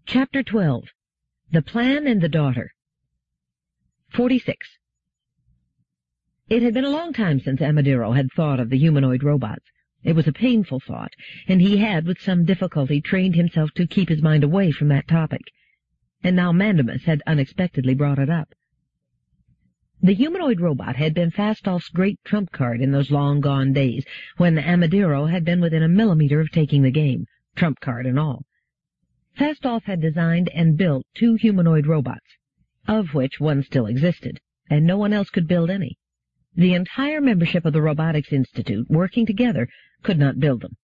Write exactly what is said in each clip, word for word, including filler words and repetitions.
Chapter twelve. The Plan and the Daughter. forty-six. It had been a long time since Amadiro had thought of the humanoid robots. It was a painful thought, and he had, with some difficulty, trained himself to keep his mind away from that topic. And now Mandamus had unexpectedly brought it up. The humanoid robot had been Fastolf's great trump card in those long-gone days, when Amadiro had been within a millimeter of taking the game, trump card and all. Fastolf had designed and built two humanoid robots, of which one still existed, and no one else could build any. The entire membership of the Robotics Institute, working together, could not build them.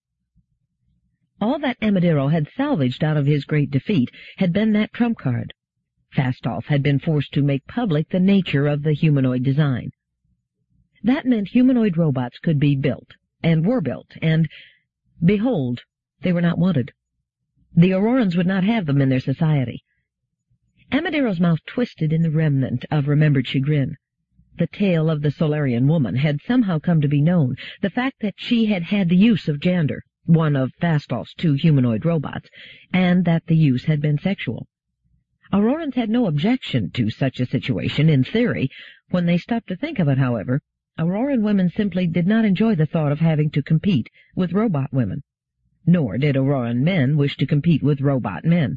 All that Amadiro had salvaged out of his great defeat had been that trump card. Fastolf had been forced to make public the nature of the humanoid design. That meant humanoid robots could be built, and were built, and, behold, they were not wanted. The Aurorans would not have them in their society. Amadiro's mouth twisted in the remnant of remembered chagrin. The tale of the Solarian woman had somehow come to be known, the fact that she had had the use of Jander, one of Fastolf's two humanoid robots, and that the use had been sexual. Aurorans had no objection to such a situation in theory. When they stopped to think of it, however, Auroran women simply did not enjoy the thought of having to compete with robot women. Nor did Auroran men wish to compete with robot men.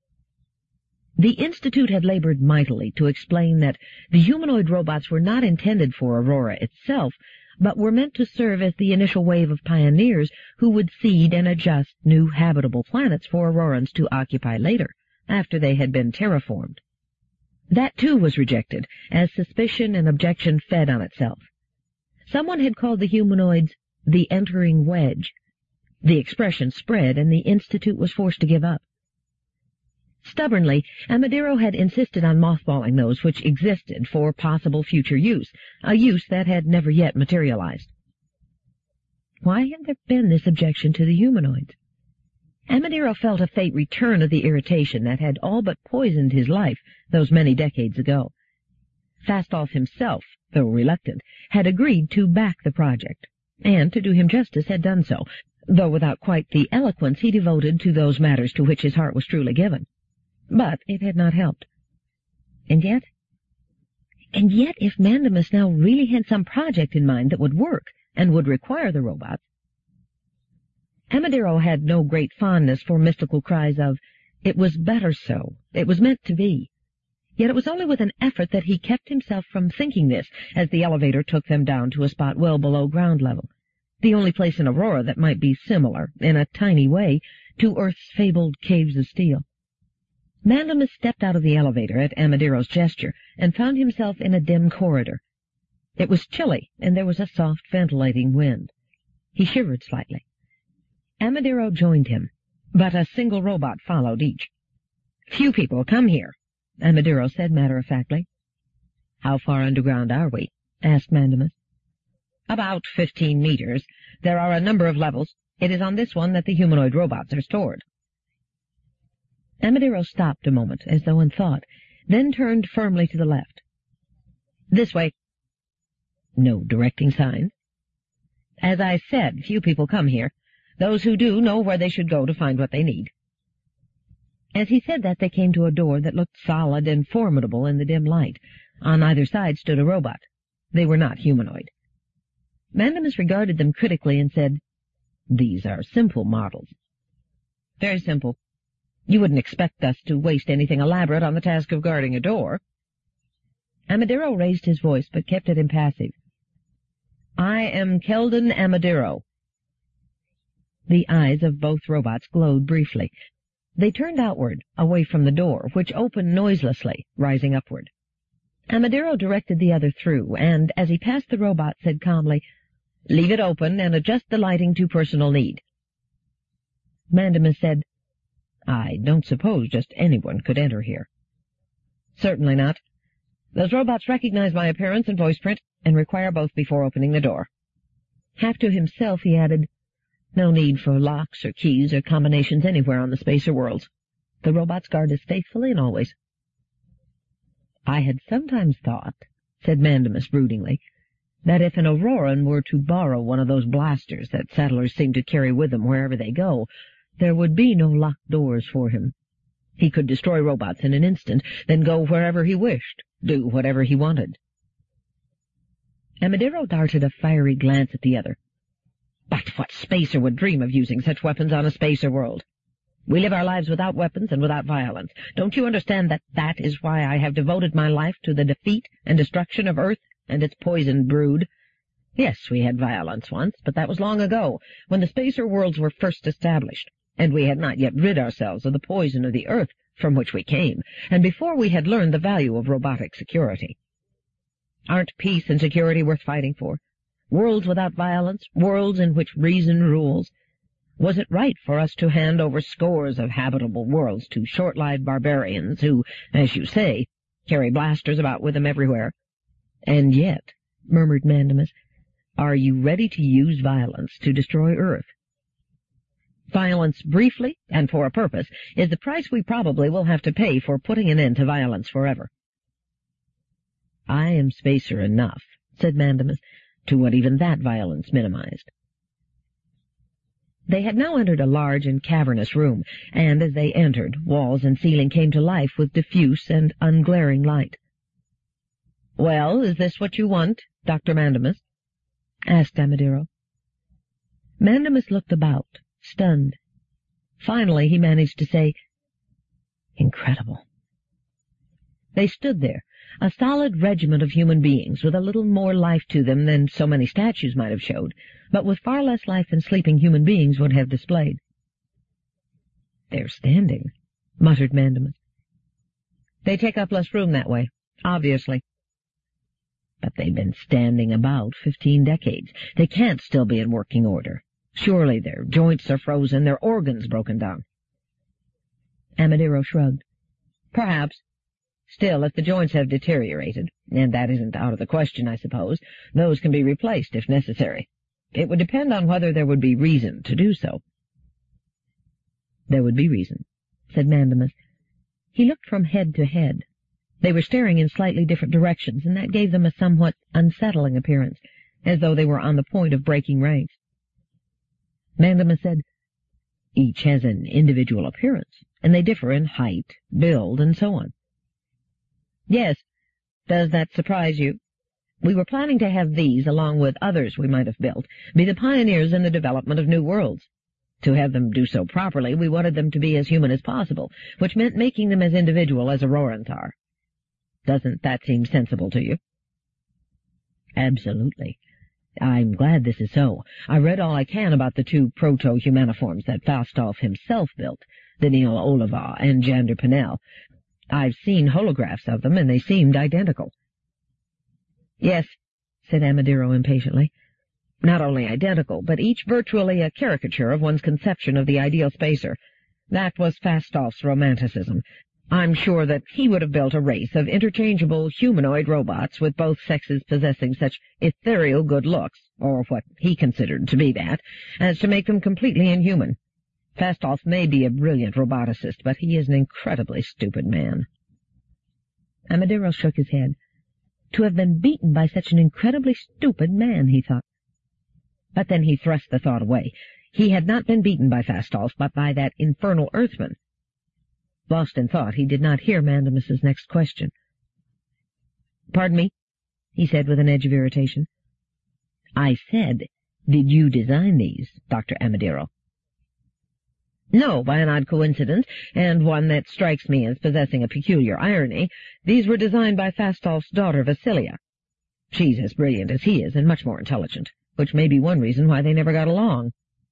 The Institute had labored mightily to explain that the humanoid robots were not intended for Aurora itself, but were meant to serve as the initial wave of pioneers who would seed and adjust new habitable planets for Aurorans to occupy later, after they had been terraformed. That, too, was rejected, as suspicion and objection fed on itself. Someone had called the humanoids the entering wedge. The expression spread, and the Institute was forced to give up. Stubbornly, Amadiro had insisted on mothballing those which existed for possible future use, a use that had never yet materialized. Why had there been this objection to the humanoids? Amadiro felt a faint return of the irritation that had all but poisoned his life those many decades ago. Fastolf himself, though reluctant, had agreed to back the project, and, to do him justice, had done so, though without quite the eloquence he devoted to those matters to which his heart was truly given. But it had not helped. And yet, and yet if Mandamus now really had some project in mind that would work and would require the robots. Amadiro had no great fondness for mystical cries of, "It was better so, it was meant to be." Yet it was only with an effort that he kept himself from thinking this as the elevator took them down to a spot well below ground level, the only place in Aurora that might be similar, in a tiny way, to Earth's fabled caves of steel. Mandamus stepped out of the elevator at Amadiro's gesture and found himself in a dim corridor. It was chilly, and there was a soft ventilating wind. He shivered slightly. Amadiro joined him, but a single robot followed each. "Few people come here," Amadiro said matter-of-factly. "How far underground are we?" asked Mandamus. "About fifteen meters. There are a number of levels. It is on this one that the humanoid robots are stored." Amadiro stopped a moment, as though in thought, then turned firmly to the left. "This way." "No directing signs?" "As I said, few people come here. Those who do know where they should go to find what they need." As he said that, they came to a door that looked solid and formidable in the dim light. On either side stood a robot. They were not humanoid. Mandamus regarded them critically and said, "These are simple models." "Very simple. You wouldn't expect us to waste anything elaborate on the task of guarding a door." Amadiro raised his voice, but kept it impassive. "I am Keldon Amadiro." The eyes of both robots glowed briefly. They turned outward, away from the door, which opened noiselessly, rising upward. Amadiro directed the other through, and, as he passed the robot, said calmly, "Leave it open and adjust the lighting to personal need." Mandamus said, "I don't suppose just anyone could enter here." "Certainly not. Those robots recognize my appearance and voice print, and require both before opening the door." Half to himself he added, "No need for locks or keys or combinations anywhere on the spacer worlds. The robots guard us faithfully and always." "I had sometimes thought," said Mandamus broodingly, "that if an Auroran were to borrow one of those blasters that settlers seem to carry with them wherever they go, there would be no locked doors for him. He could destroy robots in an instant, then go wherever he wished, do whatever he wanted. Amadiro darted a fiery glance at the other. But what spacer would dream of using such weapons on a spacer world? We live our lives without weapons and without violence. Don't you understand that that is why I have devoted my life to the defeat and destruction of Earth and its poisoned brood? Yes, we had violence once, but that was long ago, when the spacer worlds were first established, and we had not yet rid ourselves of the poison of the Earth from which we came, and before we had learned the value of robotic security. Aren't peace and security worth fighting for? Worlds without violence, worlds in which reason rules. Was it right for us to hand over scores of habitable worlds to short-lived barbarians who, as you say, carry blasters about with them everywhere? And yet, murmured Mandamus, are you ready to use violence to destroy Earth? Violence, briefly, and for a purpose, is the price we probably will have to pay for putting an end to violence forever. I am spacer enough, said Mandamus, to want even that violence minimized. They had now entered a large and cavernous room, and as they entered, walls and ceiling came to life with diffuse and unglaring light. "Well, is this what you want, Doctor Mandamus?" asked Amadiro. Mandamus looked about, stunned. Finally he managed to say, "Incredible." They stood there, a solid regiment of human beings, with a little more life to them than so many statues might have showed, but with far less life than sleeping human beings would have displayed. "They're standing," muttered Mandamus. "They take up less room that way, obviously." "But they've been standing about fifteen decades. They can't still be in working order. Surely their joints are frozen, their organs broken down." Amadiro shrugged. "Perhaps. Still, if the joints have deteriorated, and that isn't out of the question, I suppose, those can be replaced if necessary. It would depend on whether there would be reason to do so." "There would be reason," said Mandamus. He looked from head to head. They were staring in slightly different directions, and that gave them a somewhat unsettling appearance, as though they were on the point of breaking ranks. Mandamus said, "Each has an individual appearance, and they differ in height, build, and so on." "Yes. Does that surprise you? We were planning to have these, along with others we might have built, be the pioneers in the development of new worlds. To have them do so properly, we wanted them to be as human as possible, which meant making them as individual as Auroran's are. Doesn't that seem sensible to you?" "Absolutely. I'm glad this is so. I read all I can about the two proto-humaniforms that Falstaff himself built, Danil Oliva and Jander Pinnell. I've seen holographs of them, and they seemed identical." "Yes," said Amadiro impatiently. "Not only identical, but each virtually a caricature of one's conception of the ideal spacer. That was Falstaff's romanticism. I'm sure that he would have built a race of interchangeable humanoid robots with both sexes possessing such ethereal good looks, or what he considered to be that, as to make them completely inhuman. Falstaff may be a brilliant roboticist, but he is an incredibly stupid man." Amadiro shook his head. To have been beaten by such an incredibly stupid man, he thought. But then he thrust the thought away. He had not been beaten by Falstaff, but by that infernal Earthman. Lost in thought, he did not hear Mandamus's next question. "Pardon me," he said with an edge of irritation. "I said, did you design these, Doctor Amadiro?" "No, by an odd coincidence, and one that strikes me as possessing a peculiar irony, these were designed by Falstaff's daughter, Vasilia. She's as brilliant as he is, and much more intelligent, which may be one reason why they never got along."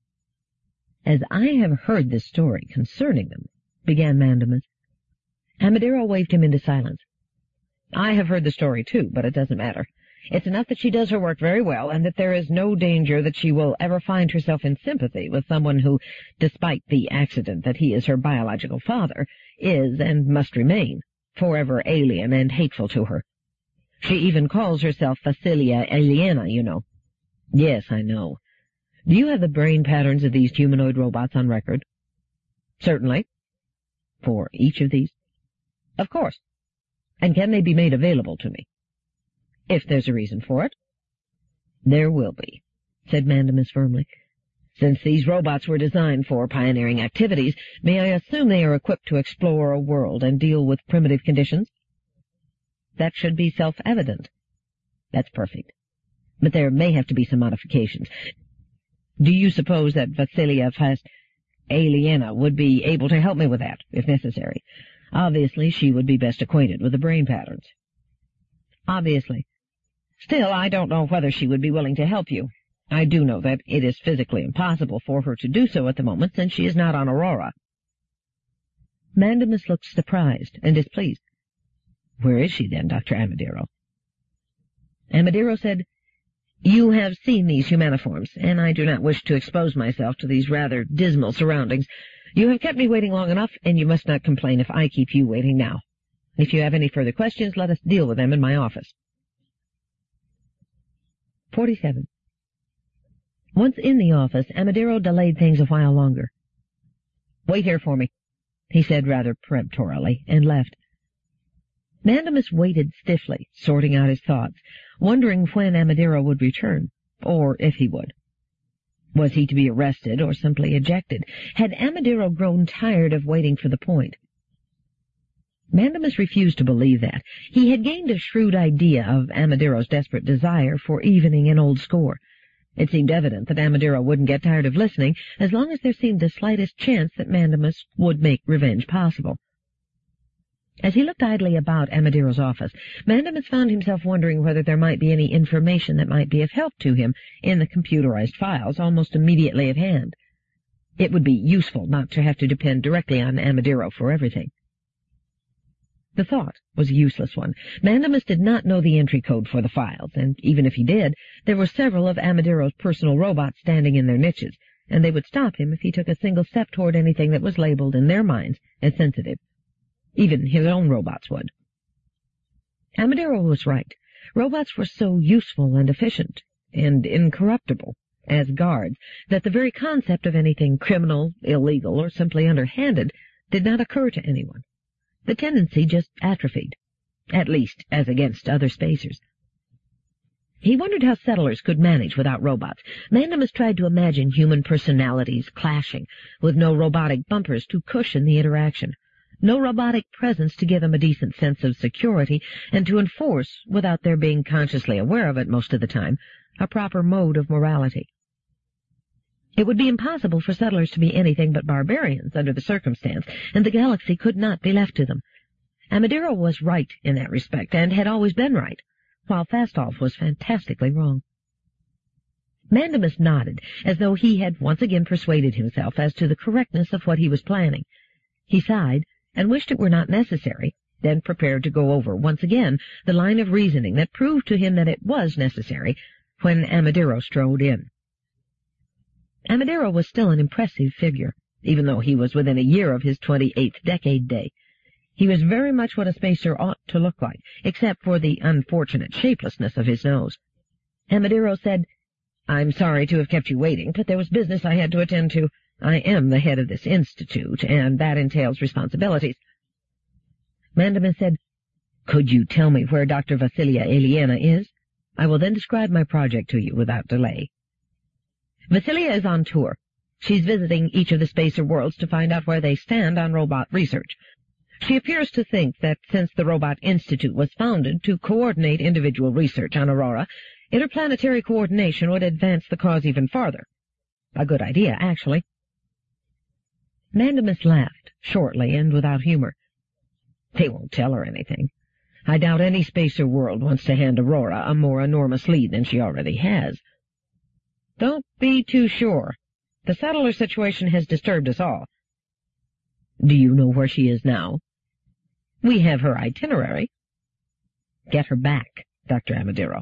"As I have heard the story concerning them," began Mandamus. Amadiro waved him into silence. "I have heard the story, too, but it doesn't matter. It's enough that she does her work very well, and that there is no danger that she will ever find herself in sympathy with someone who, despite the accident that he is her biological father, is, and must remain, forever alien and hateful to her. She even calls herself Vasilia Aliena, you know." "Yes, I know. Do you have the brain patterns of these humanoid robots on record?" "Certainly." "For each of these?" "Of course." "And can they be made available to me?" "If there's a reason for it." "There will be," said Mandamus firmly. Since these robots were designed for pioneering activities, may I assume they are equipped to explore a world and deal with primitive conditions? That should be self-evident. That's perfect. But there may have to be some modifications. Do you suppose that Vasilia Aliena would be able to help me with that, if necessary? Obviously, she would be best acquainted with the brain patterns. Obviously. Still, I don't know whether she would be willing to help you. I do know that it is physically impossible for her to do so at the moment, since she is not on Aurora. Mandamus looked surprised and displeased. Where is she, then, Doctor Amadiro? Amadiro said, You have seen these humaniforms, and I do not wish to expose myself to these rather dismal surroundings. You have kept me waiting long enough, and you must not complain if I keep you waiting now. If you have any further questions, let us deal with them in my office. forty-seven. Once in the office, Amadiro delayed things a while longer. Wait here for me, he said rather peremptorily, and left. Mandamus waited stiffly, sorting out his thoughts, wondering when Amadiro would return, or if he would. Was he to be arrested or simply ejected? Had Amadiro grown tired of waiting for the point? Mandamus refused to believe that. He had gained a shrewd idea of Amadiro's desperate desire for evening an old score. It seemed evident that Amadiro wouldn't get tired of listening as long as there seemed the slightest chance that Mandamus would make revenge possible. As he looked idly about Amadiro's office, Mandamus found himself wondering whether there might be any information that might be of help to him in the computerized files almost immediately at hand. It would be useful not to have to depend directly on Amadiro for everything. The thought was a useless one. Mandamus did not know the entry code for the files, and even if he did, there were several of Amadiro's personal robots standing in their niches, and they would stop him if he took a single step toward anything that was labeled in their minds as sensitive. Even his own robots would. Amadiro was right. Robots were so useful and efficient, and incorruptible, as guards, that the very concept of anything criminal, illegal, or simply underhanded did not occur to anyone. The tendency just atrophied, at least as against other spacers. He wondered how settlers could manage without robots. Mandamus tried to imagine human personalities clashing, with no robotic bumpers to cushion the interaction, no robotic presence to give them a decent sense of security, and to enforce, without their being consciously aware of it most of the time, a proper mode of morality. It would be impossible for settlers to be anything but barbarians under the circumstance, and the galaxy could not be left to them. Amadiro was right in that respect, and had always been right, while Fastolf was fantastically wrong. Mandamus nodded, as though he had once again persuaded himself as to the correctness of what he was planning. He sighed, and wished it were not necessary, then prepared to go over once again the line of reasoning that proved to him that it was necessary, when Amadiro strode in. Amadiro was still an impressive figure, even though he was within a year of his twenty-eighth decade day. He was very much what a spacer ought to look like, except for the unfortunate shapelessness of his nose. Amadiro said, "I'm sorry to have kept you waiting, but there was business I had to attend to. I am the head of this institute, and that entails responsibilities." Mandamus said, "Could you tell me where Doctor Vasilia Aliena is? I will then describe my project to you without delay." "Vasilia is on tour. She's visiting each of the spacer worlds to find out where they stand on robot research. She appears to think that since the Robot Institute was founded to coordinate individual research on Aurora, interplanetary coordination would advance the cause even farther. A good idea, actually." Mandamus laughed, shortly and without humor. "They won't tell her anything. I doubt any spacer world wants to hand Aurora a more enormous lead than she already has." "Don't be too sure. The settler situation has disturbed us all." "Do you know where she is now?" "We have her itinerary." "Get her back, Doctor Amadiro."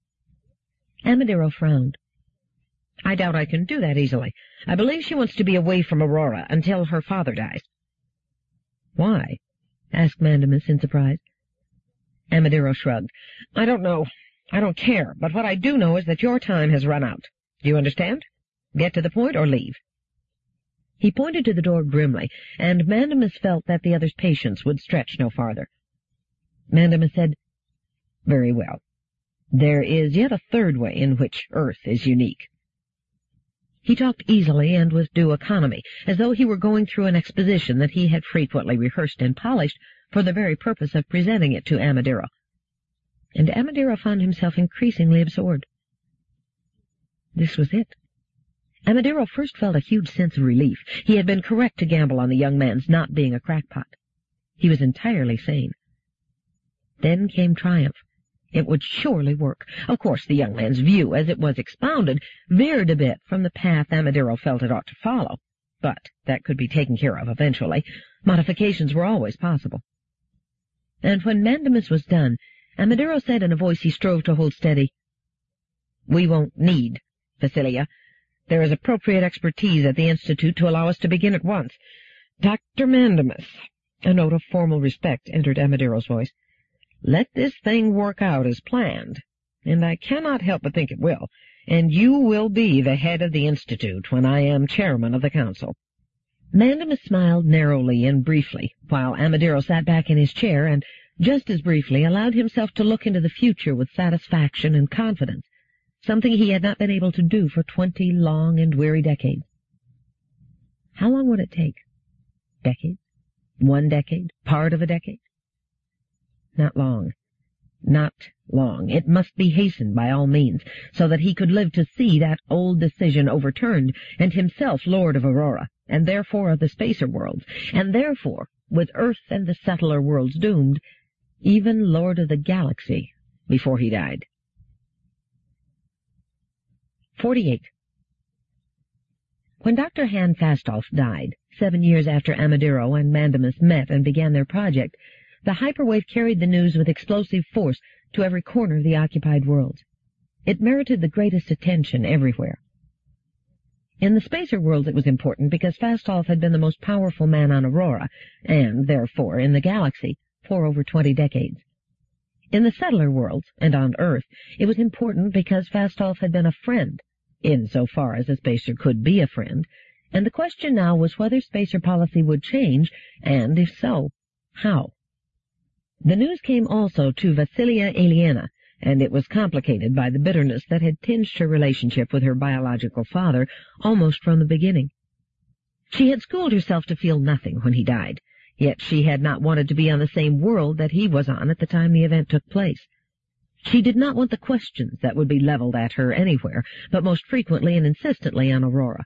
Amadiro frowned. "I doubt I can do that easily. I believe she wants to be away from Aurora until her father dies." "Why?" asked Mandamus in surprise. Amadiro shrugged. "I don't know. I don't care. But what I do know is that your time has run out. Do you understand? Get to the point or leave." He pointed to the door grimly, and Mandamus felt that the other's patience would stretch no farther. Mandamus said, "Very well. There is yet a third way in which Earth is unique." He talked easily and with due economy, as though he were going through an exposition that he had frequently rehearsed and polished for the very purpose of presenting it to Amadiro. And Amadiro found himself increasingly absorbed. This was it. Amadiro first felt a huge sense of relief. He had been correct to gamble on the young man's not being a crackpot. He was entirely sane. Then came triumph. It would surely work. Of course, the young man's view, as it was expounded, veered a bit from the path Amadiro felt it ought to follow, but that could be taken care of eventually. Modifications were always possible. And when Mandamus was done, Amadiro said in a voice he strove to hold steady, "We won't need Vasilia. There is appropriate expertise at the Institute to allow us to begin at once. Doctor Mandamus," a note of formal respect entered Amadiro's voice, "let this thing work out as planned, and I cannot help but think it will, and you will be the head of the Institute when I am chairman of the council." Mandamus smiled narrowly and briefly, while Amadiro sat back in his chair and, just as briefly, allowed himself to look into the future with satisfaction and confidence, something he had not been able to do for twenty long and weary decades. How long would it take? Decades? One decade? Part of a decade? Not long. Not long. It must be hastened by all means, so that he could live to see that old decision overturned, and himself Lord of Aurora, and therefore of the spacer worlds, and therefore, with Earth and the settler worlds doomed, even Lord of the Galaxy before he died. forty-eight. When Doctor Han Fastolf died, seven years after Amadiro and Mandamus met and began their project, the hyperwave carried the news with explosive force to every corner of the occupied worlds. It merited the greatest attention everywhere. In the spacer worlds it was important because Fastolf had been the most powerful man on Aurora, and, therefore, in the galaxy, for over twenty decades. In the settler worlds, and on Earth, it was important because Fastolf had been a friend, in so far as a spacer could be a friend, and the question now was whether spacer policy would change, and, if so, how. The news came also to Vasilia Aliena, and it was complicated by the bitterness that had tinged her relationship with her biological father almost from the beginning. She had schooled herself to feel nothing when he died, yet she had not wanted to be on the same world that he was on at the time the event took place. She did not want the questions that would be leveled at her anywhere, but most frequently and insistently on Aurora.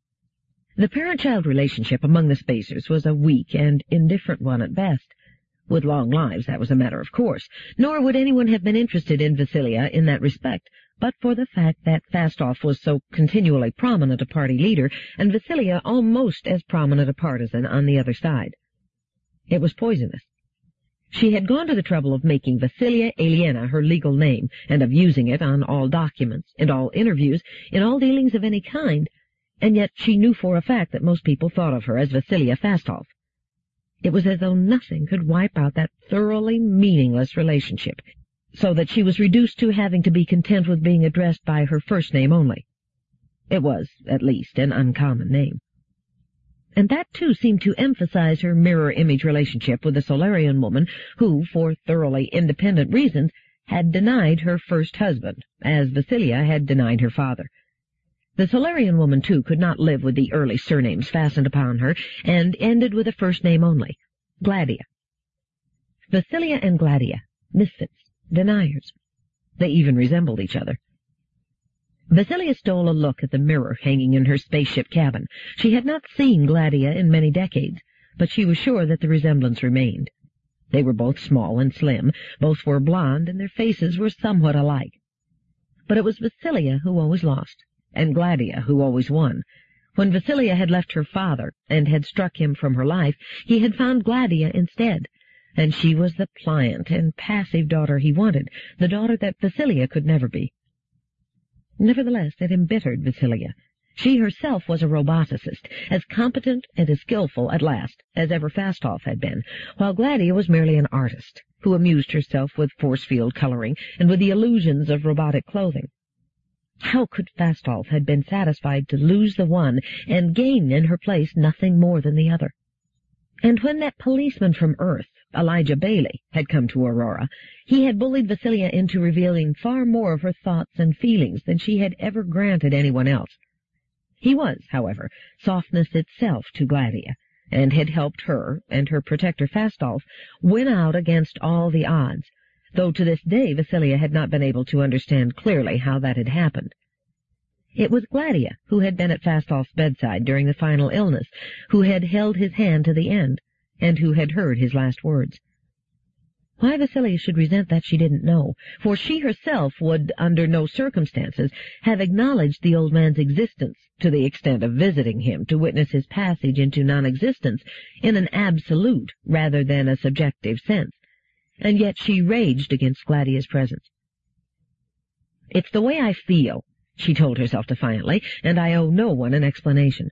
The parent-child relationship among the spacers was a weak and indifferent one at best. With long lives, that was a matter of course, nor would anyone have been interested in Vasilia in that respect, but for the fact that Fastolf was so continually prominent a party leader, and Vasilia almost as prominent a partisan on the other side. It was poisonous. She had gone to the trouble of making Vasilia Aliena her legal name, and of using it on all documents, in all interviews, in all dealings of any kind, and yet she knew for a fact that most people thought of her as Vasilia Fastolf. It was as though nothing could wipe out that thoroughly meaningless relationship, so that she was reduced to having to be content with being addressed by her first name only. It was, at least, an uncommon name. And that, too, seemed to emphasize her mirror-image relationship with the Solarian woman who, for thoroughly independent reasons, had denied her first husband, as Vasilia had denied her father. The Solarian woman, too, could not live with the early surnames fastened upon her, and ended with a first name only, Gladia. Vasilia and Gladia, misfits, deniers. They even resembled each other. Vasilia stole a look at the mirror hanging in her spaceship cabin. She had not seen Gladia in many decades, but she was sure that the resemblance remained. They were both small and slim, both were blonde, and their faces were somewhat alike. But it was Vasilia who always lost, and Gladia who always won. When Vasilia had left her father and had struck him from her life, he had found Gladia instead, and she was the pliant and passive daughter he wanted, the daughter that Vasilia could never be. Nevertheless, it embittered Vasilia. She herself was a roboticist, as competent and as skillful at last as ever Fastolf had been, while Gladia was merely an artist, who amused herself with force-field coloring and with the illusions of robotic clothing. How could Fastolf have been satisfied to lose the one and gain in her place nothing more than the other? And when that policeman from Earth, Elijah Bailey, had come to Aurora, he had bullied Vasilia into revealing far more of her thoughts and feelings than she had ever granted anyone else. He was, however, softness itself to Gladia, and had helped her and her protector Fastolf win out against all the odds, though to this day Vasilia had not been able to understand clearly how that had happened. It was Gladia who had been at Fastolf's bedside during the final illness, who had held his hand to the end, and who had heard his last words. Why Vasilia should resent that she didn't know, for she herself would, under no circumstances, have acknowledged the old man's existence to the extent of visiting him to witness his passage into non-existence in an absolute rather than a subjective sense, and yet she raged against Gladia's presence. "It's the way I feel," she told herself defiantly, "and I owe no one an explanation."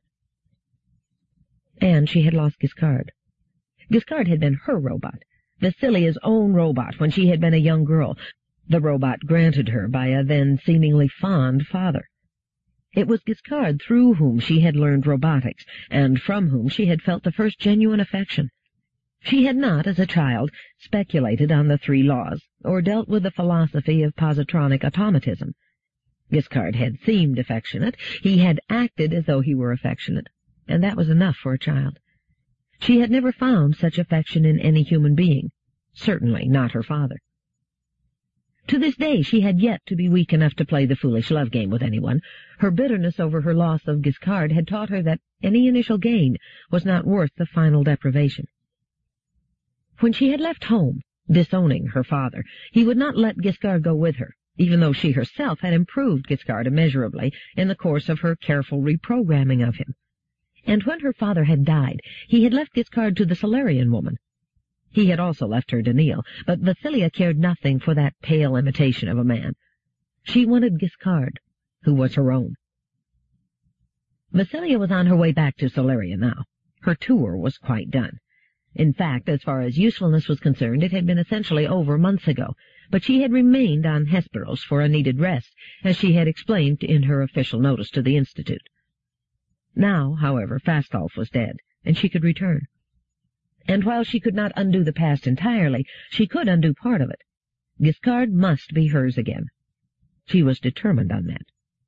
And she had lost Giscard. Giscard had been her robot, Vasilia's own robot when she had been a young girl, the robot granted her by a then seemingly fond father. It was Giscard through whom she had learned robotics, and from whom she had felt the first genuine affection. She had not, as a child, speculated on the three laws, or dealt with the philosophy of positronic automatism. Giscard had seemed affectionate, he had acted as though he were affectionate, and that was enough for a child. She had never found such affection in any human being, certainly not her father. To this day she had yet to be weak enough to play the foolish love game with anyone. Her bitterness over her loss of Giscard had taught her that any initial gain was not worth the final deprivation. When she had left home, disowning her father, he would not let Giscard go with her, even though she herself had improved Giscard immeasurably in the course of her careful reprogramming of him. And when her father had died, he had left Giscard to the Solarian woman. He had also left her to Neil, but Vasilia cared nothing for that pale imitation of a man. She wanted Giscard, who was her own. Vasilia was on her way back to Solaria now. Her tour was quite done. In fact, as far as usefulness was concerned, it had been essentially over months ago, but she had remained on Hesperos for a needed rest, as she had explained in her official notice to the Institute. Now, however, Fastolf was dead, and she could return. And while she could not undo the past entirely, she could undo part of it. Giscard must be hers again. She was determined on that.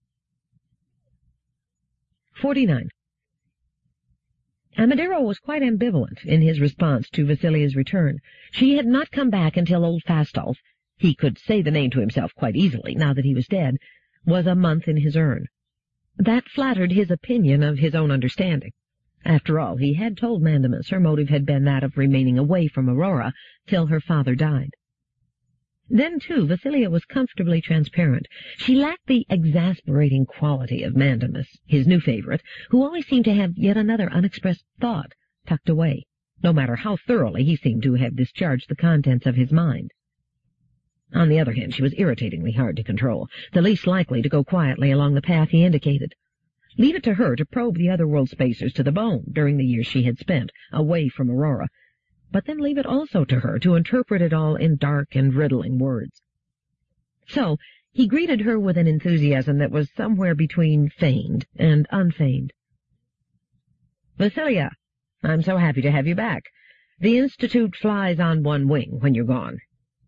forty-nine. Amadero was quite ambivalent in his response to Vasilia's return. She had not come back until old Fastolf, he could say the name to himself quite easily now that he was dead, was a month in his urn. That flattered his opinion of his own understanding. After all, he had told Mandamus her motive had been that of remaining away from Aurora till her father died. Then, too, Vasilia was comfortably transparent. She lacked the exasperating quality of Mandamus, his new favorite, who always seemed to have yet another unexpressed thought tucked away, no matter how thoroughly he seemed to have discharged the contents of his mind. On the other hand, she was irritatingly hard to control, the least likely to go quietly along the path he indicated. Leave it to her to probe the otherworld spacers to the bone during the years she had spent away from Aurora, but then leave it also to her to interpret it all in dark and riddling words. So he greeted her with an enthusiasm that was somewhere between feigned and unfeigned. "Vasilia, I'm so happy to have you back. The Institute flies on one wing when you're gone."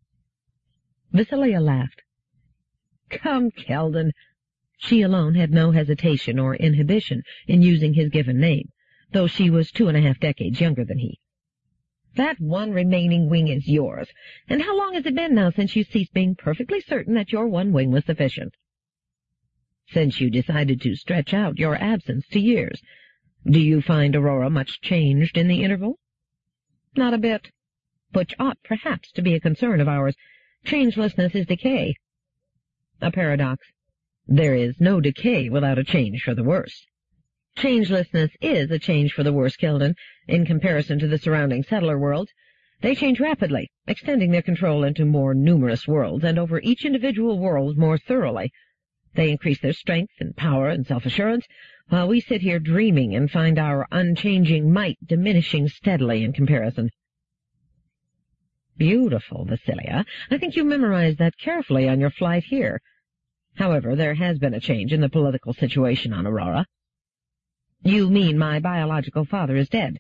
Vasilia laughed. "Come, Keldon." She alone had no hesitation or inhibition in using his given name, though she was two and a half decades younger than he. "That one remaining wing is yours. And how long has it been now since you ceased being perfectly certain that your one wing was sufficient?" "Since you decided to stretch out your absence to years. Do you find Aurora much changed in the interval?" "Not a bit. Which ought perhaps to be a concern of ours. Changelessness is decay." "A paradox. There is no decay without a change for the worse." "Changelessness is a change for the worse, Keldon, in comparison to the surrounding settler worlds. They change rapidly, extending their control into more numerous worlds, and over each individual world more thoroughly. They increase their strength and power and self-assurance, while we sit here dreaming and find our unchanging might diminishing steadily in comparison." "Beautiful, Vasilia. I think you memorized that carefully on your flight here. However, there has been a change in the political situation on Aurora." "You mean my biological father is dead?"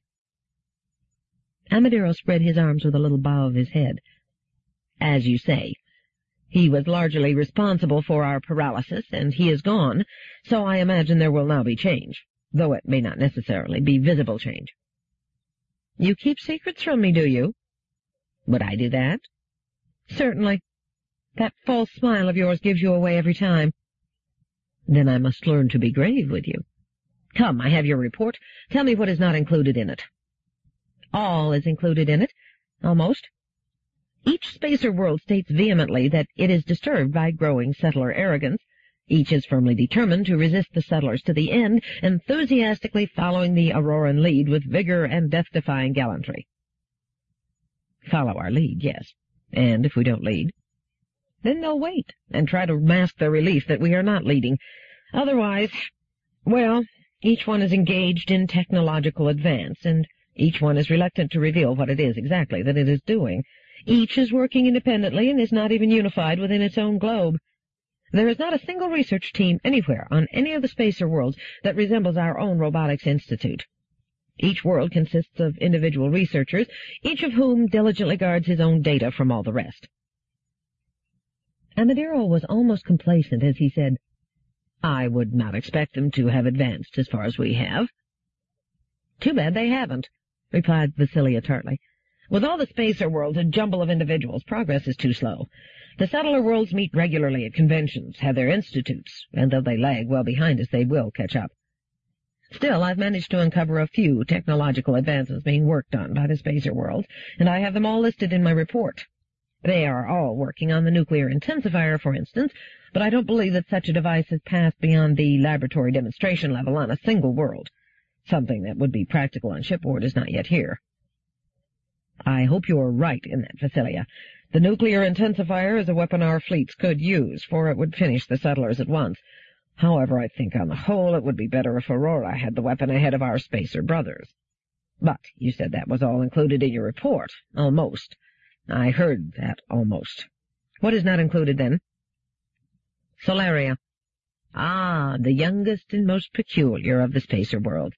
Amadero spread his arms with a little bow of his head. "As you say. He was largely responsible for our paralysis, and he is gone, so I imagine there will now be change, though it may not necessarily be visible change. You keep secrets from me, do you? Would I do that? Certainly. That false smile of yours gives you away every time. Then I must learn to be grave with you. Come, I have your report. Tell me what is not included in it. All is included in it, almost. Each spacer world states vehemently that it is disturbed by growing settler arrogance. Each is firmly determined to resist the settlers to the end, enthusiastically following the Auroran lead with vigor and death-defying gallantry. Follow our lead, yes. And if we don't lead, then they'll wait and try to mask their relief that we are not leading. Otherwise, well, each one is engaged in technological advance, and each one is reluctant to reveal what it is exactly that it is doing. Each is working independently and is not even unified within its own globe. There is not a single research team anywhere on any of the spacer worlds that resembles our own Robotics Institute. Each world consists of individual researchers, each of whom diligently guards his own data from all the rest. Amadiro was almost complacent as he said, I would not expect them to have advanced as far as we have. Too bad they haven't, replied Vasilia tartly. With all the spacer worlds a jumble of individuals, progress is too slow. The settler worlds meet regularly at conventions, have their institutes, and though they lag well behind us, they will catch up. Still, I've managed to uncover a few technological advances being worked on by the spacer worlds, and I have them all listed in my report. They are all working on the nuclear intensifier, for instance, but I don't believe that such a device has passed beyond the laboratory demonstration level on a single world. Something that would be practical on shipboard is not yet here. I hope you're right in that, Vasilia. The nuclear intensifier is a weapon our fleets could use, for it would finish the settlers at once. However, I think on the whole it would be better if Aurora had the weapon ahead of our spacer brothers. But you said that was all included in your report. Almost. I heard that almost. What is not included, then? Solaria. Ah, the youngest and most peculiar of the spacer world.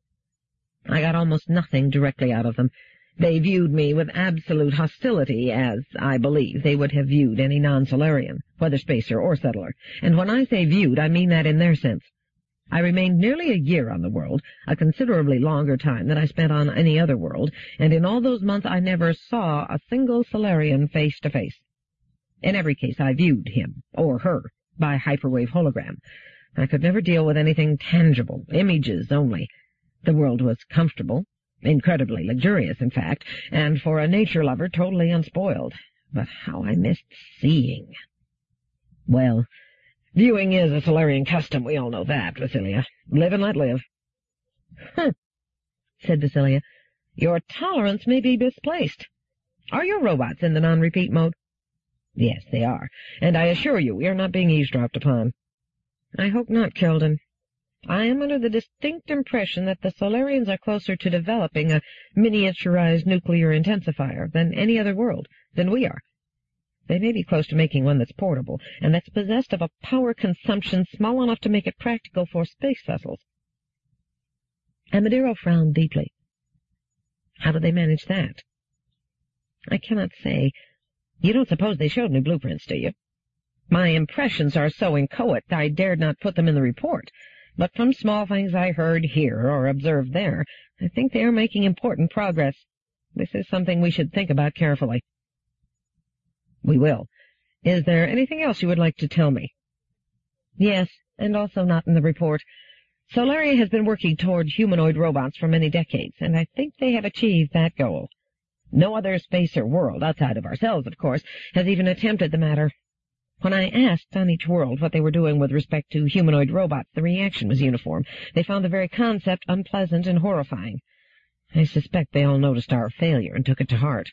I got almost nothing directly out of them. They viewed me with absolute hostility, as, I believe, they would have viewed any non-Solarian, whether spacer or settler. And when I say viewed, I mean that in their sense. I remained nearly a year on the world, a considerably longer time than I spent on any other world, and in all those months I never saw a single Solarian face to face. In every case I viewed him, or her, by hyperwave hologram. I could never deal with anything tangible, images only. The world was comfortable, incredibly luxurious, in fact, and for a nature lover totally unspoiled. But how I missed seeing. Well, viewing is a Solarian custom, we all know that, Vasilia. Live and let live. Huh, said Vasilia. Your tolerance may be misplaced. Are your robots in the non-repeat mode? Yes, they are, and I assure you we are not being eavesdropped upon. I hope not, Kelden. I am under the distinct impression that the Solarians are closer to developing a miniaturized nuclear intensifier than any other world, than we are. They may be close to making one that's portable, and that's possessed of a power consumption small enough to make it practical for space vessels. Amadiro frowned deeply. How do they manage that? I cannot say. You don't suppose they showed me blueprints, do you? My impressions are so inchoate I dared not put them in the report. But from small things I heard here or observed there, I think they are making important progress. This is something we should think about carefully. We will. Is there anything else you would like to tell me? Yes, and also not in the report. Solaria has been working toward humanoid robots for many decades, and I think they have achieved that goal. No other spacer world, outside of ourselves, of course, has even attempted the matter. When I asked on each world what they were doing with respect to humanoid robots, the reaction was uniform. They found the very concept unpleasant and horrifying. I suspect they all noticed our failure and took it to heart.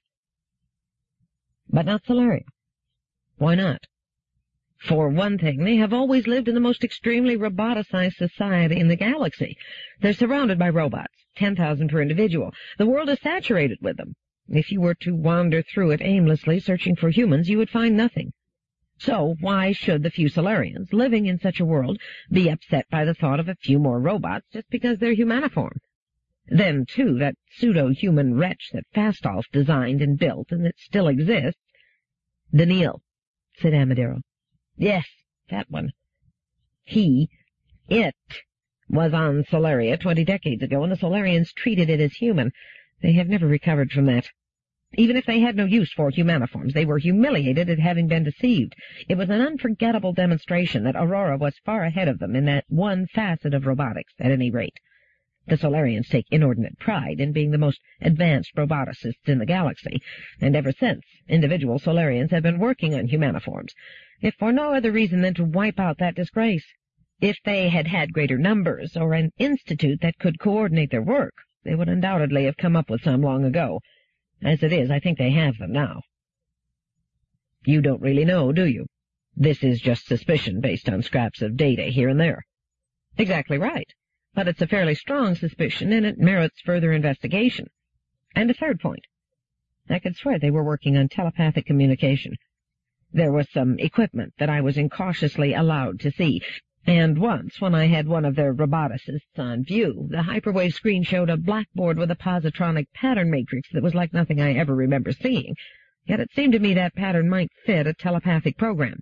But not Solaria. Why not? For one thing, they have always lived in the most extremely roboticized society in the galaxy. They're surrounded by robots, ten thousand per individual. The world is saturated with them. If you were to wander through it aimlessly, searching for humans, you would find nothing. So why should the few Solarians living in such a world be upset by the thought of a few more robots just because they're humaniform? Then, too, that pseudo-human wretch that Fastolf designed and built and that still exists, Daniil, said Amadero. Yes, that one. He, it, was on Solaria twenty decades ago, and the Solarians treated it as human. They have never recovered from that. Even if they had no use for humaniforms, they were humiliated at having been deceived. It was an unforgettable demonstration that Aurora was far ahead of them in that one facet of robotics, at any rate. The Solarians take inordinate pride in being the most advanced roboticists in the galaxy, and ever since, individual Solarians have been working on humaniforms, if for no other reason than to wipe out that disgrace. If they had had greater numbers, or an institute that could coordinate their work, they would undoubtedly have come up with some long ago. As it is, I think they have them now. You don't really know, do you? This is just suspicion based on scraps of data here and there. Exactly right. But it's a fairly strong suspicion, and it merits further investigation. And a third point. I could swear they were working on telepathic communication. There was some equipment that I was incautiously allowed to see, and once, when I had one of their roboticists on view, the hyperwave screen showed a blackboard with a positronic pattern matrix that was like nothing I ever remember seeing. Yet it seemed to me that pattern might fit a telepathic program.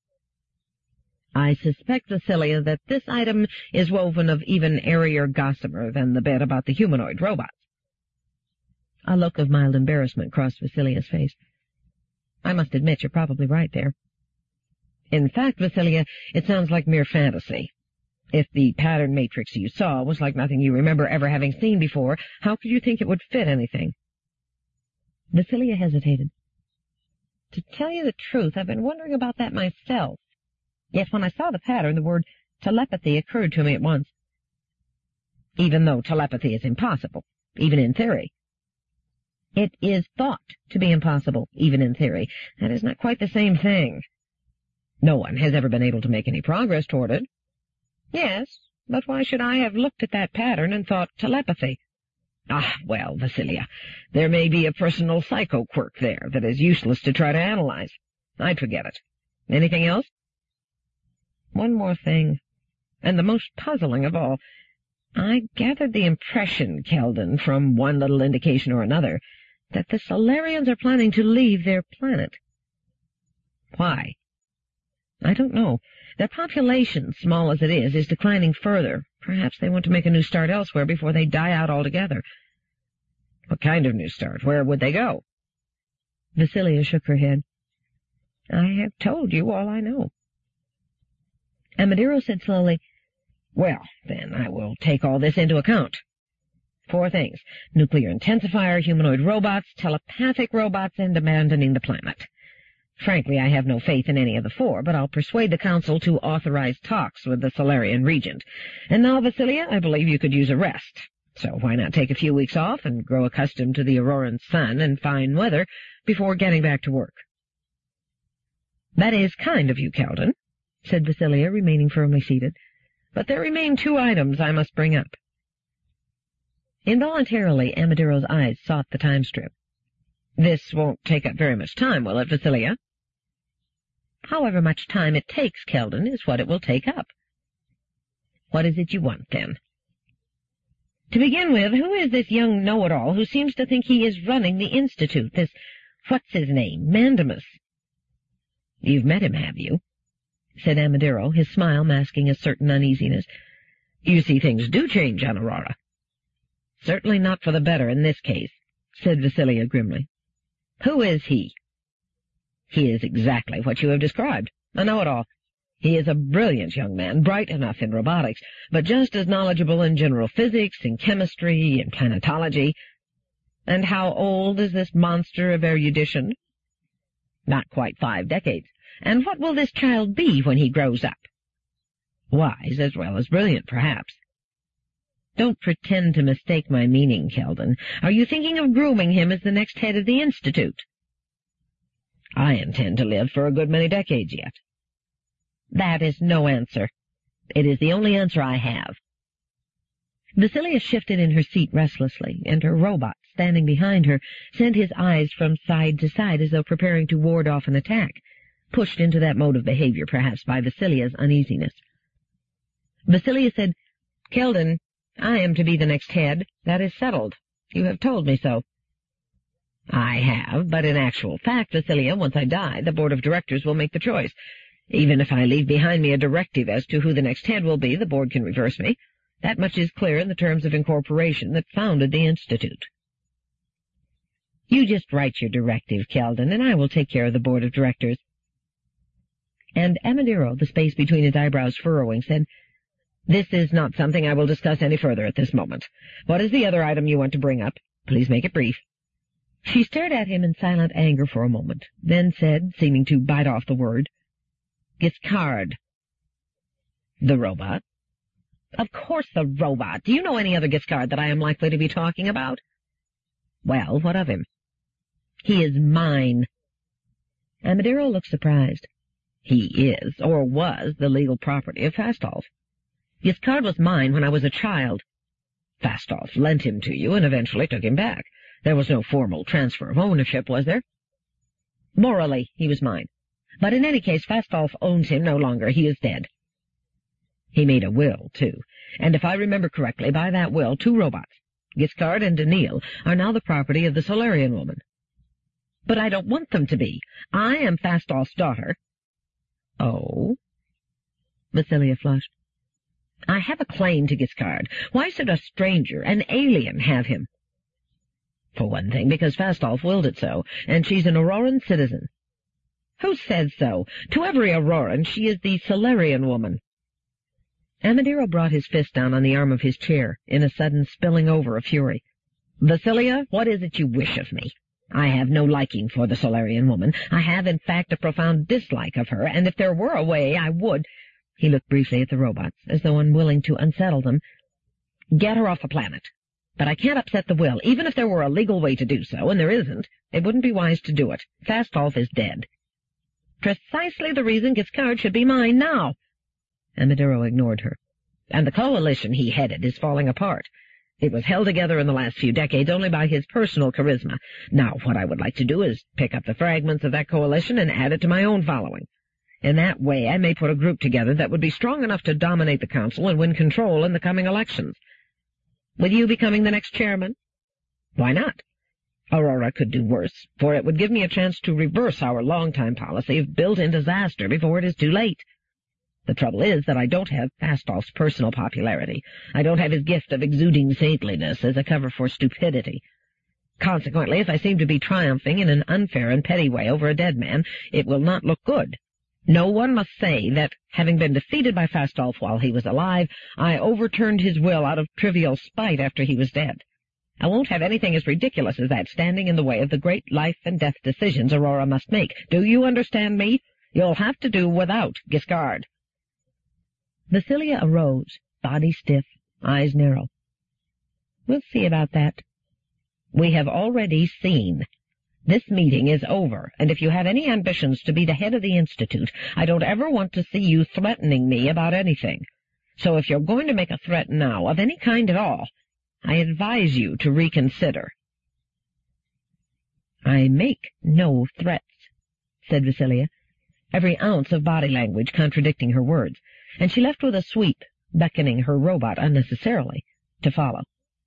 I suspect, Vasilia, that this item is woven of even airier gossamer than the bit about the humanoid robots. A look of mild embarrassment crossed Vasilia's face. I must admit you're probably right there. In fact, Vasilia, it sounds like mere fantasy. If the pattern matrix you saw was like nothing you remember ever having seen before, how could you think it would fit anything? Vasilia hesitated. To tell you the truth, I've been wondering about that myself. Yet when I saw the pattern, the word telepathy occurred to me at once. Even though telepathy is impossible, even in theory. It is thought to be impossible, even in theory. That is not quite the same thing. No one has ever been able to make any progress toward it. Yes, but why should I have looked at that pattern and thought telepathy? Ah, well, Vasilia, there may be a personal psycho quirk there that is useless to try to analyze. I'd forget it. Anything else? One more thing, and the most puzzling of all. I gathered the impression, Keldon, from one little indication or another, that the Solarians are planning to leave their planet. Why? I don't know. Their population, small as it is, is declining further. Perhaps they want to make a new start elsewhere before they die out altogether. What kind of new start? Where would they go? Vasilia shook her head. I have told you all I know. Amadero said slowly, Well, then I will take all this into account. Four things. Nuclear intensifier, humanoid robots, telepathic robots, and abandoning the planet. Frankly, I have no faith in any of the four, but I'll persuade the Council to authorize talks with the Solarian Regent. And now, Vasilia, I believe you could use a rest. So why not take a few weeks off and grow accustomed to the Auroran sun and fine weather before getting back to work? That is kind of you, Keldon, said Vasilia, remaining firmly seated. But there remain two items I must bring up. Involuntarily, Amadero's eyes sought the time strip. This won't take up very much time, will it, Vasilia? However much time it takes, Keldon, is what it will take up. What is it you want, then? To begin with, who is this young know-it-all who seems to think he is running the Institute, this, what's-his-name, Mandamus? You've met him, have you? Said Amadero, his smile masking a certain uneasiness. You see, things do change on Aurora. Certainly not for the better in this case, said Vasilia grimly. Who is he? He is exactly what you have described, a know-it-all. He is a brilliant young man, bright enough in robotics, but just as knowledgeable in general physics, in chemistry, in planetology. And how old is this monster of erudition? Not quite five decades. And what will this child be when he grows up? Wise as well as brilliant, perhaps. Don't pretend to mistake my meaning, Keldon. Are you thinking of grooming him as the next head of the Institute? I intend to live for a good many decades yet. That is no answer. It is the only answer I have. Vasilia shifted in her seat restlessly, and her robot, standing behind her, sent his eyes from side to side as though preparing to ward off an attack, pushed into that mode of behavior, perhaps, by Vasilia's uneasiness. Vasilia said, Keldon, I am to be the next head. That is settled. You have told me so. I have, but in actual fact, Vasilia, once I die, the board of directors will make the choice. Even if I leave behind me a directive as to who the next head will be, the board can reverse me. That much is clear in the terms of incorporation that founded the Institute. You just write your directive, Keldon, and I will take care of the board of directors. And Amadiro, the space between his eyebrows furrowing, said, This is not something I will discuss any further at this moment. What is the other item you want to bring up? Please make it brief. She stared at him in silent anger for a moment, then said, seeming to bite off the word, Giscard. The robot? Of course the robot. Do you know any other Giscard that I am likely to be talking about? Well, what of him? He is mine. Amadiro looked surprised. He is, or was, the legal property of Fastolf. Giscard was mine when I was a child. Fastolf lent him to you and eventually took him back. There was no formal transfer of ownership, was there? Morally, he was mine. But in any case, Fastolf owns him no longer. He is dead. He made a will, too, and if I remember correctly, by that will, two robots, Giscard and Daniil, are now the property of the Solarian woman. But I don't want them to be. I am Fastolf's daughter. Oh? Vasilia flushed. I have a claim to Giscard. Why should a stranger, an alien, have him? For one thing, because Fastolf willed it so, and she's an Auroran citizen. Who says so? To every Auroran, she is the Solarian woman. Amadiro brought his fist down on the arm of his chair, in a sudden spilling over of fury. Vasilia, what is it you wish of me? I have no liking for the Solarian woman. I have, in fact, a profound dislike of her, and if there were a way, I would— He looked briefly at the robots, as though unwilling to unsettle them. Get her off the planet. But I can't upset the will, even if there were a legal way to do so, and there isn't. It wouldn't be wise to do it. Fastolf is dead. Precisely the reason Giscard should be mine now. Amadiro ignored her. And the coalition he headed is falling apart. It was held together in the last few decades only by his personal charisma. Now, what I would like to do is pick up the fragments of that coalition and add it to my own following. In that way, I may put a group together that would be strong enough to dominate the council and win control in the coming elections. With you becoming the next chairman? Why not? Aurora could do worse, for it would give me a chance to reverse our long-time policy of built-in disaster before it is too late. The trouble is that I don't have Fastolf's personal popularity. I don't have his gift of exuding saintliness as a cover for stupidity. Consequently, if I seem to be triumphing in an unfair and petty way over a dead man, it will not look good. No one must say that, having been defeated by Fastolf while he was alive, I overturned his will out of trivial spite after he was dead. I won't have anything as ridiculous as that standing in the way of the great life-and-death decisions Aurora must make. Do you understand me? You'll have to do without Giscard. Vasilia arose, body stiff, eyes narrow. We'll see about that. We have already seen. This meeting is over, and if you have any ambitions to be the head of the Institute, I don't ever want to see you threatening me about anything. So if you're going to make a threat now, of any kind at all, I advise you to reconsider. I make no threats, said Vasilia, every ounce of body language contradicting her words, and she left with a sweep, beckoning her robot unnecessarily to follow.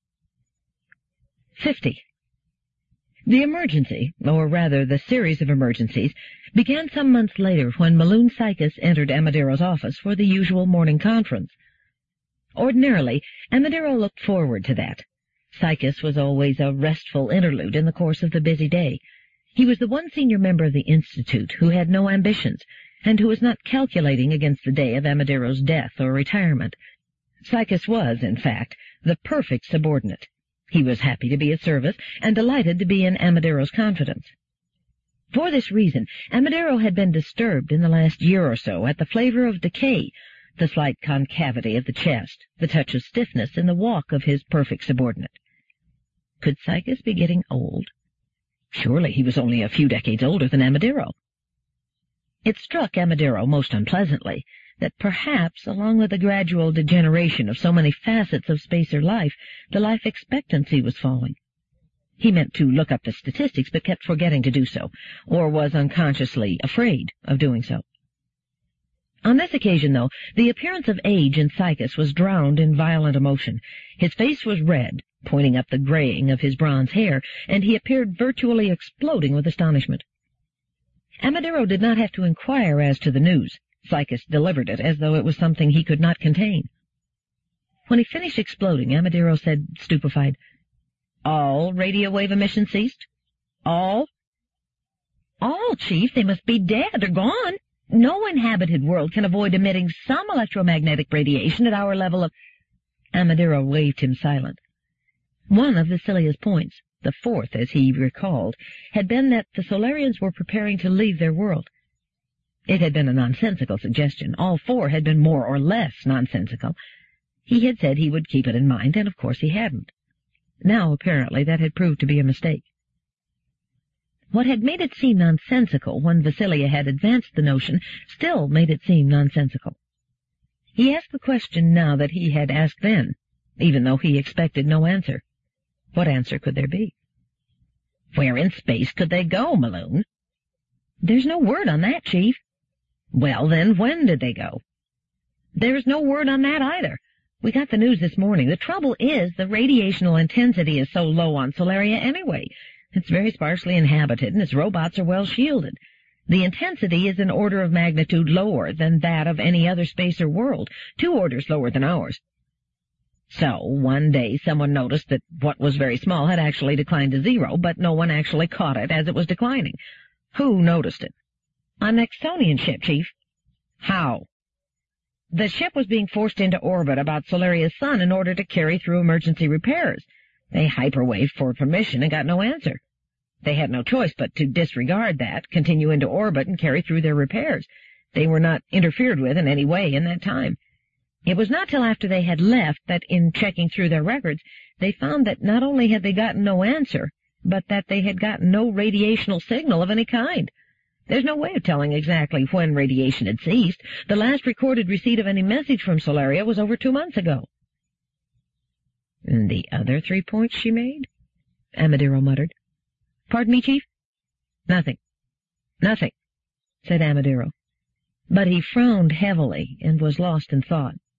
Fifty. The emergency, or rather the series of emergencies, began some months later when Maloon Psychus entered Amadiro's office for the usual morning conference. Ordinarily, Amadiro looked forward to that. Psychus was always a restful interlude in the course of the busy day. He was the one senior member of the Institute who had no ambitions, and who was not calculating against the day of Amadiro's death or retirement. Psychus was, in fact, the perfect subordinate. He was happy to be of service, and delighted to be in Amadiro's confidence. For this reason, Amadiro had been disturbed in the last year or so at the flavor of decay, the slight concavity of the chest, the touch of stiffness in the walk of his perfect subordinate. Could Psychus be getting old? Surely he was only a few decades older than Amadiro. It struck Amadiro most unpleasantly that perhaps, along with the gradual degeneration of so many facets of spacer life, the life expectancy was falling. He meant to look up the statistics, but kept forgetting to do so, or was unconsciously afraid of doing so. On this occasion, though, the appearance of age in Psychus was drowned in violent emotion. His face was red, pointing up the graying of his bronze hair, and he appeared virtually exploding with astonishment. Amadero did not have to inquire as to the news. Sychus delivered it as though it was something he could not contain. When he finished exploding, Amadero said, stupefied, "All radio wave emissions ceased? All?" "All, Chief. They must be dead or gone. No inhabited world can avoid emitting some electromagnetic radiation at our level of—" Amadero waved him silent. One of Vasilia's points, the fourth as he recalled, had been that the Solarians were preparing to leave their world. It had been a nonsensical suggestion. All four had been more or less nonsensical. He had said he would keep it in mind, and of course he hadn't. Now, apparently, that had proved to be a mistake. What had made it seem nonsensical when Vasilia had advanced the notion still made it seem nonsensical. He asked the question now that he had asked then, even though he expected no answer. What answer could there be? "Where in space could they go, Malone?" "There's no word on that, Chief." "Well, then, when did they go?" "There's no word on that either. We got the news this morning. The trouble is, the radiational intensity is so low on Solaria anyway. It's very sparsely inhabited, and its robots are well shielded. The intensity is an order of magnitude lower than that of any other space or world, two orders lower than ours. So, one day someone noticed that what was very small had actually declined to zero, but no one actually caught it as it was declining. Who noticed it?" "A Nexonian ship, Chief." "How?" "The ship was being forced into orbit about Solaria's sun in order to carry through emergency repairs. They hyperwaved for permission and got no answer. They had no choice but to disregard that, continue into orbit, and carry through their repairs. They were not interfered with in any way in that time. It was not till after they had left that, in checking through their records, they found that not only had they gotten no answer, but that they had gotten no radiational signal of any kind. There's no way of telling exactly when radiation had ceased. The last recorded receipt of any message from Solaria was over two months ago." "And the other three points she made?" Amadero muttered. "Pardon me, Chief?" "Nothing. Nothing," said Amadero. But he frowned heavily and was lost in thought.